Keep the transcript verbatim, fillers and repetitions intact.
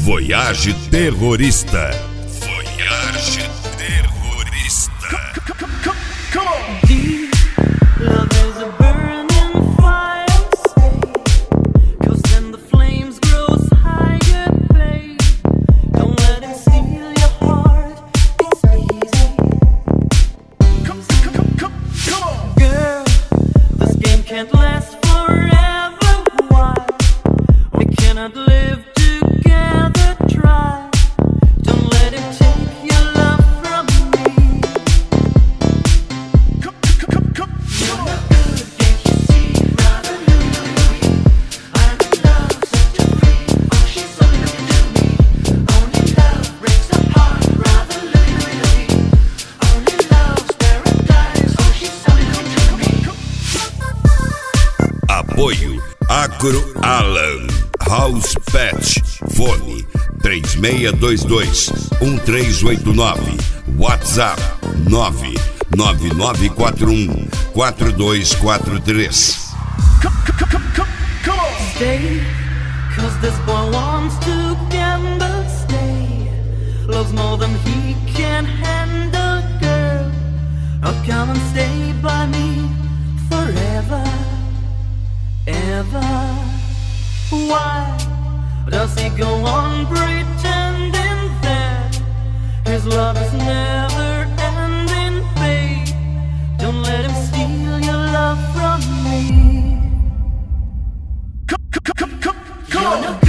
Voyage Terrorista. Voyage Terrorista. Come on. Deep love is a burning fire. Stay, 'cause then the flames grows higher, babe. Don't let him steal your heart. It's easy. Come, come, come, come, come on. Girl, this game can't last forever. Why? We cannot live together. Try. Don't let him take your love from me. Come, come, come, come. You're not good, can't you see? Rather lonely. I'm in love, such a freak. Oh, she's so looking to me. Only love breaks our heart. Rather lonely. Only love's paradise. Oh, she's so looking to me. Apoio Agro Alan House Pet. Fone três seis dois dois um três oito nove. WhatsApp nove nove nove quatro um quatro dois quatro três. Come, come, come, come, come on. Stay, 'cause this boy wants to gamble. Stay, loves more than he can handle, girl. Oh, come and stay by me forever, ever. Why does he go on pretending that his love is never ending, babe? Don't let him steal your love from me. Come, come, come, come, come on.